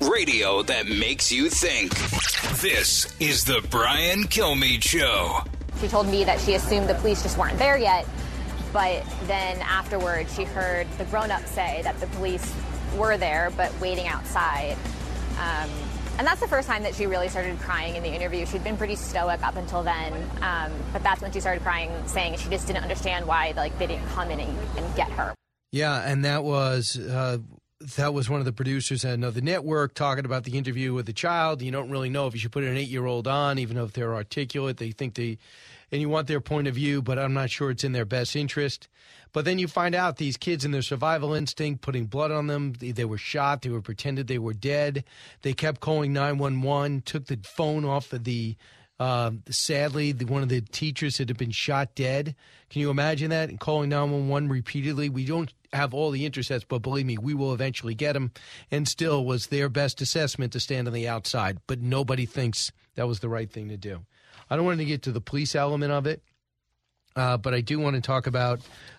Radio that makes you think. This is the Brian Kilmeade Show. She told me that she assumed the police just weren't there yet, but then afterwards she heard the grown-ups say that the police were there but waiting outside. And that's the first time that she really started crying in the interview. She'd been pretty stoic up until then, but that's when she started crying, saying she just didn't understand why they didn't come in and get her. Yeah, and that was one of the producers at another network talking about the interview with the child. You don't really know if you should put an 8-year-old on, even if they're articulate. They think and you want their point of view, but I'm not sure it's in their best interest. But then you find out these kids in their survival instinct, putting blood on them. They were shot. They were pretended they were dead. They kept calling 911, took the phone off of sadly, one of the teachers had been shot dead. Can you imagine that? And calling 911 repeatedly. We don't have all the intercepts, but believe me, we will eventually get them. And still was their best assessment to stand on the outside. But nobody thinks that was the right thing to do. I don't want to get to the police element of it. But I do want to talk about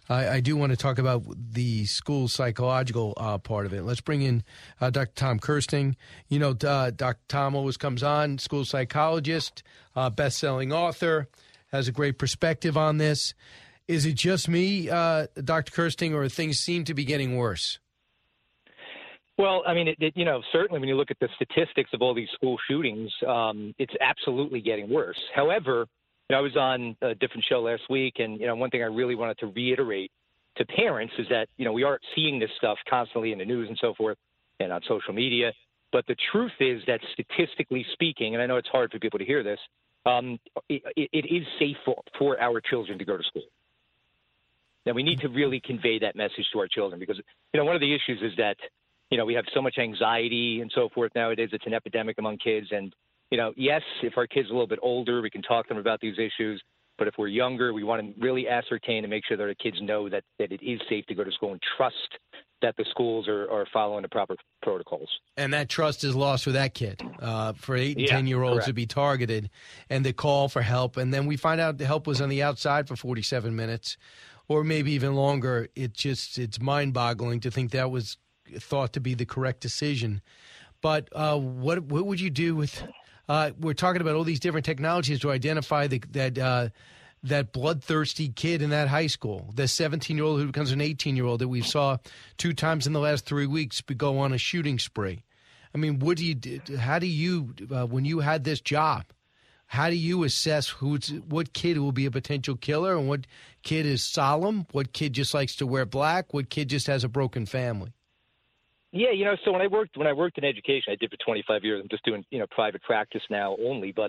the school psychological part of it. Let's bring in Dr. Tom Kersting. You know, Dr. Tom always comes on, school psychologist, best-selling author, has a great perspective on this. Is it just me, Dr. Kersting, or things seem to be getting worse? Well, I mean, certainly when you look at the statistics of all these school shootings, it's absolutely getting worse. However, I was on a different show last week, and, one thing I really wanted to reiterate to parents is that, we are seeing this stuff constantly in the news and so forth and on social media. But the truth is that statistically speaking, and I know it's hard for people to hear this, it is safe for our children to go to school. Now, we need to really convey that message to our children because, one of the issues is that, we have so much anxiety and so forth nowadays. It's an epidemic among kids. And, yes, if our kids are a little bit older, we can talk to them about these issues. But if we're younger, we want to really ascertain and make sure that our kids know that it is safe to go to school and trust that the schools are following the proper protocols. And that trust is lost with that kid. For 8 and 10-year-olds to be targeted and the call for help. And then we find out the help was on the outside for 47 minutes or maybe even longer. It's mind-boggling to think that was thought to be the correct decision. But what would you do with we're talking about all these different technologies to identify that bloodthirsty kid in that high school, the 17-year-old who becomes an 18-year-old that we saw 2 times in the last 3 weeks go on a shooting spree. I mean, how do you when you had this job, how do you assess what kid will be a potential killer and what kid is solemn, what kid just likes to wear black, what kid just has a broken family? Yeah, so when I worked in education, I did for 25 years. I'm just doing, private practice now only. But,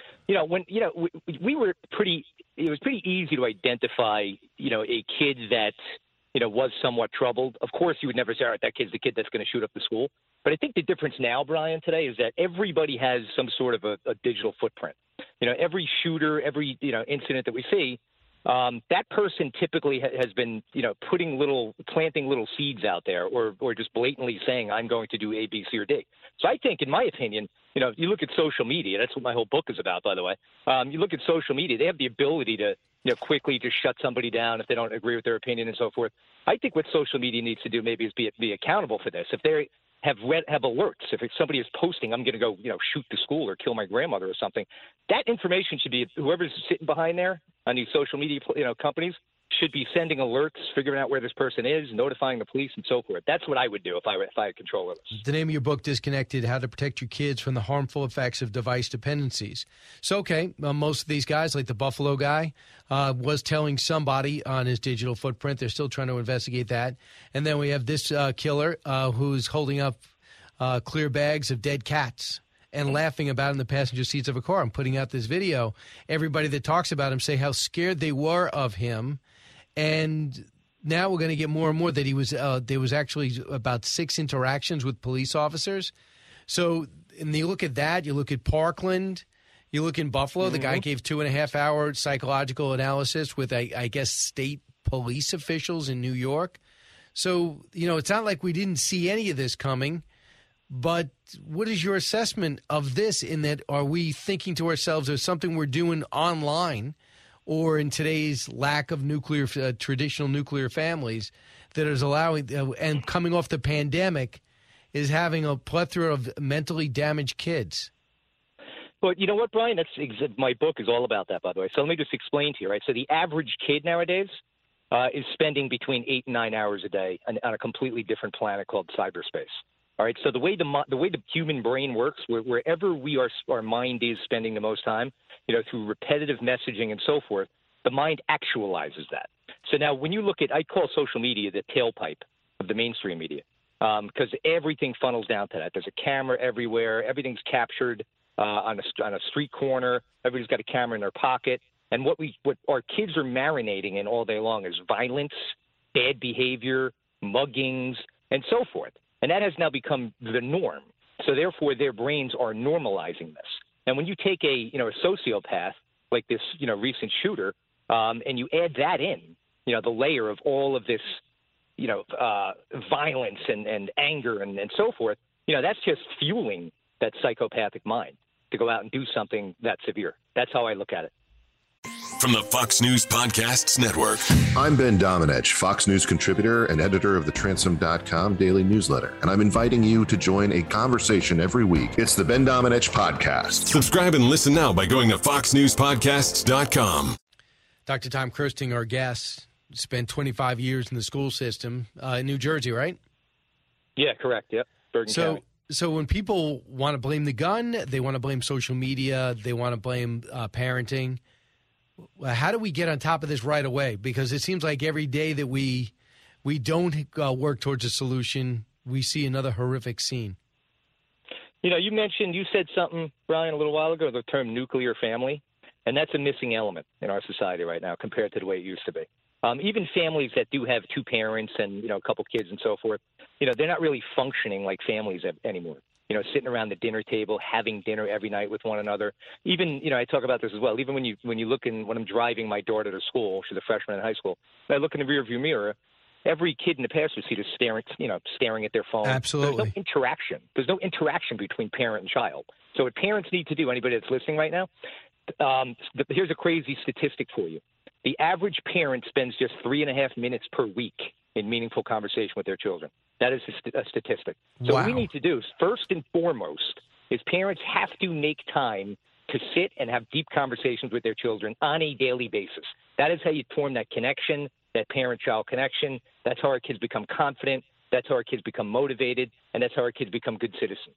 we were it was pretty easy to identify, a kid that, was somewhat troubled. Of course, you would never say, all right, that kid's the kid that's going to shoot up the school. But I think the difference now, Brian, today is that everybody has some sort of a digital footprint. Every shooter, every, incident that we see, that person typically has been, planting little seeds out there or just blatantly saying, I'm going to do A, B, C, or D. So I think, in my opinion, you look at social media. That's what my whole book is about, by the way. You look at social media. They have the ability to, quickly just shut somebody down if they don't agree with their opinion and so forth. I think what social media needs to do maybe is be accountable for this. If they have alerts, if somebody is posting, I'm going to go, shoot the school or kill my grandmother or something, that information should be, whoever's sitting behind there on these social media, companies should be sending alerts, figuring out where this person is, notifying the police and so forth. That's what I would do if I had control of this. The name of your book, Disconnected, How to Protect Your Kids from the Harmful Effects of Device Dependencies. So, okay, most of these guys, like the Buffalo guy, was telling somebody on his digital footprint. They're still trying to investigate that. And then we have this killer who's holding up clear bags of dead cats and laughing about in the passenger seats of a car and putting out this video. Everybody that talks about him say how scared they were of him. And now we're going to get more and more that he was there was actually about 6 interactions with police officers. So, and you look at that, you look at Parkland, you look in Buffalo, the guy gave 2.5-hour psychological analysis with, I guess, state police officials in New York. So, it's not like we didn't see any of this coming. But what is your assessment of this in that are we thinking to ourselves there's something we're doing online or in today's lack of traditional nuclear families that is allowing and coming off the pandemic, is having a plethora of mentally damaged kids. But you know what, Brian? My book is all about that, by the way. So let me just explain to you, right? So the average kid nowadays is spending between 8 and 9 hours a day on a completely different planet called cyberspace. All right. So the way the human brain works, wherever our mind is spending the most time, through repetitive messaging and so forth, the mind actualizes that. So now when you look at, I call social media the tailpipe of the mainstream media, because everything funnels down to that. There's a camera everywhere. Everything's captured on a street corner. Everybody's got a camera in their pocket. And what our kids are marinating in all day long is violence, bad behavior, muggings, and so forth. And that has now become the norm. So therefore, their brains are normalizing this. And when you take a sociopath like this recent shooter, and you add that in, the layer of all of this, violence and anger and so forth, that's just fueling that psychopathic mind to go out and do something that severe. That's how I look at it. From the Fox News Podcasts Network. I'm Ben Domenech, Fox News contributor and editor of the Transom.com daily newsletter, and I'm inviting you to join a conversation every week. It's the Ben Domenech Podcast. Subscribe and listen now by going to foxnewspodcasts.com. Dr. Tom Kirsting, our guest, spent 25 years in the school system in New Jersey, right? Yeah, correct. Yep. Bergen County. So when people want to blame the gun, they want to blame social media, they want to blame parenting. How do we get on top of this right away? Because it seems like every day that we don't work towards a solution, we see another horrific scene. You said something, Brian, a little while ago, the term nuclear family, and that's a missing element in our society right now compared to the way it used to be. Even families that do have two parents and, a couple kids and so forth, they're not really functioning like families anymore. Sitting around the dinner table, having dinner every night with one another. Even, I talk about this as well. Even when you look when I'm driving my daughter to school, she's a freshman in high school, and I look in the rearview mirror, every kid in the passenger seat is staring at their phone. Absolutely. There's no interaction. There's no interaction between parent and child. So what parents need to do, anybody that's listening right now, here's a crazy statistic for you. The average parent spends just 3.5 minutes per week in meaningful conversation with their children. That is a statistic. So What we need to do is, first and foremost, is parents have to make time to sit and have deep conversations with their children on a daily basis. That is how you form that connection, that parent-child connection. That's how our kids become confident. That's how our kids become motivated. And that's how our kids become good citizens.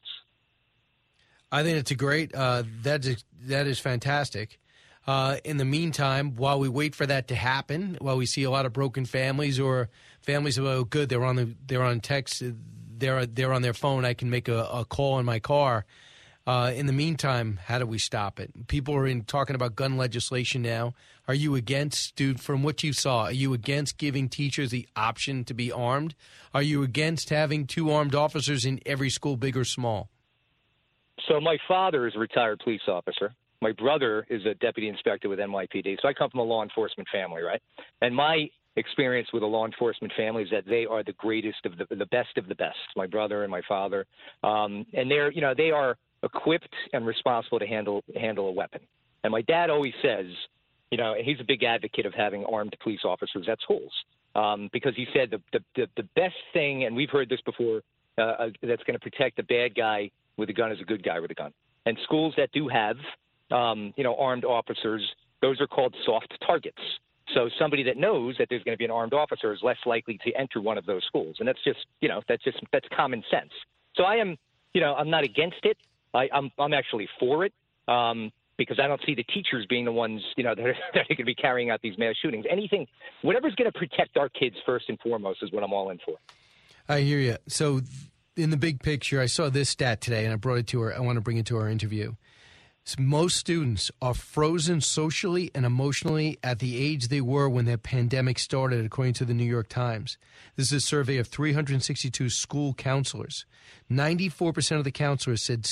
I think it's a great that is fantastic. In the meantime, while we wait for that to happen, while we see a lot of broken families or families who are good, they're on text, they're on their phone. I can make a call in my car. In the meantime, how do we stop it? People are talking about gun legislation now. Are you against, dude, from what you saw, are you against giving teachers the option to be armed? Are you against having 2 armed officers in every school, big or small? So my father is a retired police officer. My brother is a deputy inspector with NYPD. So I come from a law enforcement family, right? And my experience with a law enforcement family is that they are the greatest of the best of the best, my brother and my father. And they are equipped and responsible to handle a weapon. And my dad always says, he's a big advocate of having armed police officers at schools because he said the best thing, and we've heard this before, that's going to protect the bad guy with a gun is a good guy with a gun. And schools that do have armed officers, those are called soft targets. So somebody that knows that there's going to be an armed officer is less likely to enter one of those schools. And that's that's common sense. So I am, I'm not against it. I'm actually for it because I don't see the teachers being the ones, that are going to be carrying out these mass shootings. Whatever's going to protect our kids first and foremost is what I'm all in for. I hear you. So in the big picture, I saw this stat today and I brought it to her. I want to bring it to our interview. Most students are frozen socially and emotionally at the age they were when the pandemic started, according to the New York Times. This is a survey of 362 school counselors. 94% of the counselors says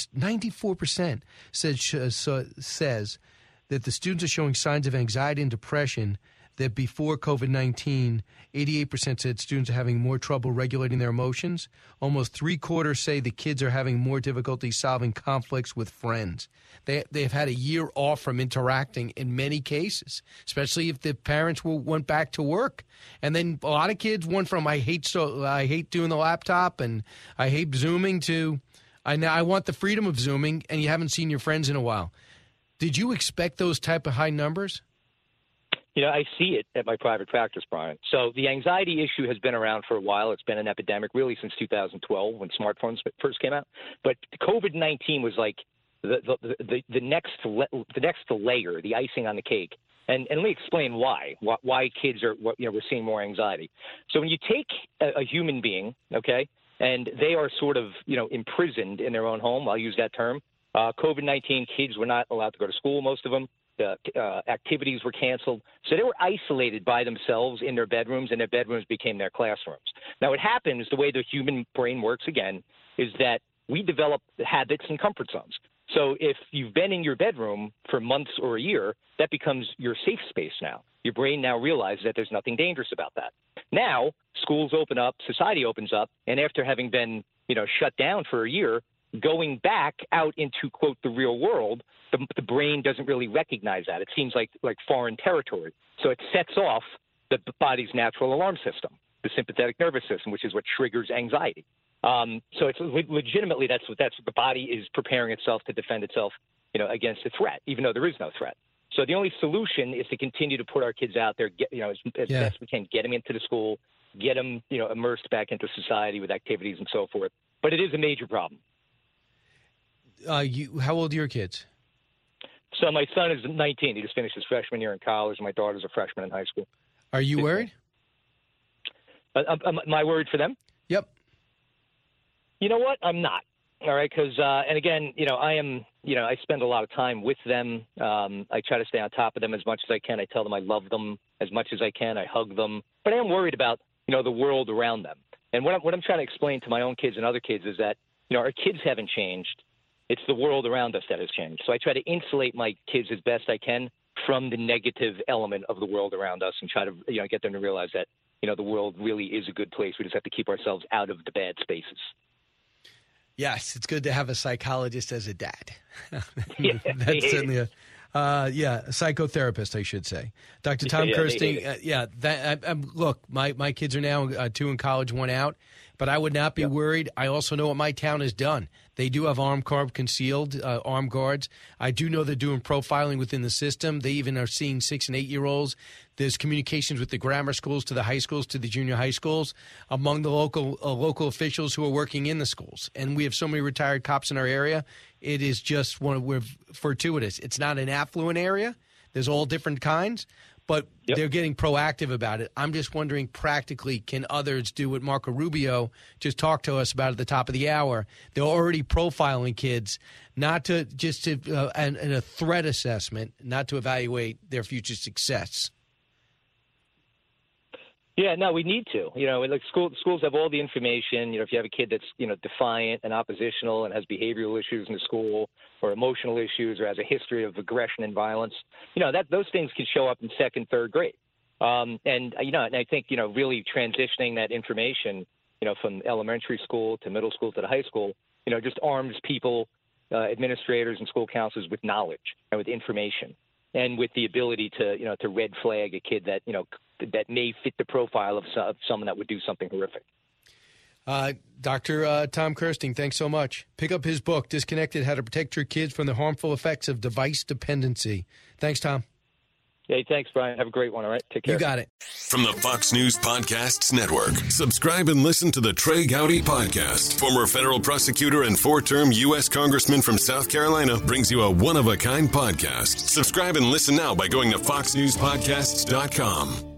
that the students are showing signs of anxiety and depression that before COVID-19, 88% said students are having more trouble regulating their emotions. Almost 3/4 say the kids are having more difficulty solving conflicts with friends. They've had a year off from interacting in many cases, especially if the parents went back to work. And then a lot of kids went from I hate doing the laptop and I hate Zooming to I want the freedom of Zooming, and you haven't seen your friends in a while. Did you expect those type of high numbers? I see it at my private practice, Brian. So the anxiety issue has been around for a while. It's been an epidemic really since 2012 when smartphones first came out. But COVID-19 was like the next layer, the icing on the cake. And let me explain why kids are we're seeing more anxiety. So when you take a human being, okay, and they are sort of imprisoned in their own home, I'll use that term. COVID-19 kids were not allowed to go to school, most of them. Activities were canceled. So they were isolated by themselves in their bedrooms, and their bedrooms became their classrooms. Now, what happens, the way the human brain works again, is that we develop habits and comfort zones. So if you've been in your bedroom for months or a year, that becomes your safe space now. Your brain now realizes that there's nothing dangerous about that. Now, schools open up, society opens up, and after having been, shut down for a year, going back out into, quote, the real world, the brain doesn't really recognize that. It seems like foreign territory. So it sets off the body's natural alarm system, the sympathetic nervous system, which is what triggers anxiety. So it's legitimately that's what the body is preparing itself to defend itself, against a threat, even though there is no threat. So the only solution is to continue to put our kids out there, as best we can, get them into the school, get them, immersed back into society with activities and so forth. But it is a major problem. How old are your kids? So my son is 19. He just finished his freshman year in college, and my daughter's a freshman in high school. Are you worried? My word for them? Yep. You know what? I'm not. All right, because and again, I am. I spend a lot of time with them. I try to stay on top of them as much as I can. I tell them I love them as much as I can. I hug them, but I am worried about the world around them. And what I'm trying to explain to my own kids and other kids is that our kids haven't changed. It's the world around us that has changed. So I try to insulate my kids as best I can from the negative element of the world around us, and try to get them to realize that the world really is a good place. We just have to keep ourselves out of the bad spaces. Yes, it's good to have a psychologist as a dad. Yeah. That's certainly a psychotherapist, I should say. Dr. Tom Kirsting, look, my kids are now 2 in college, 1 out, but I would not be worried. I also know what my town has done. They do have armed guards. I do know they're doing profiling within the system. They even are seeing 6- and 8-year-olds. There's communications with the grammar schools, to the high schools, to the junior high schools, among the local officials who are working in the schools. And we have so many retired cops in our area. It is just we're fortuitous. It's not an affluent area. There's all different kinds, but they're getting proactive about it. I'm just wondering, practically, can others do what Marco Rubio just talked to us about at the top of the hour? They're already profiling kids, not to just and a threat assessment, not to evaluate their future success. Yeah, no, we need to. Like schools have all the information. If you have a kid that's defiant and oppositional and has behavioral issues in the school, or emotional issues, or has a history of aggression and violence, those things can show up in 2nd, 3rd grade. And I think really transitioning that information, from elementary school to middle school to the high school, just arms people, administrators and school counselors with knowledge and with information, and with the ability to red flag a kid that that may fit the profile of someone that would do something horrific. Dr. Tom Kirsting, thanks so much. Pick up his book, Disconnected: How to Protect Your Kids from the Harmful Effects of Device Dependency. Thanks, Tom. Hey, thanks, Brian. Have a great one, all right? Take care. You got it. From the Fox News Podcasts Network, subscribe and listen to the Trey Gowdy Podcast. Former federal prosecutor and 4-term U.S. Congressman from South Carolina brings you a one-of-a-kind podcast. Subscribe and listen now by going to foxnewspodcasts.com.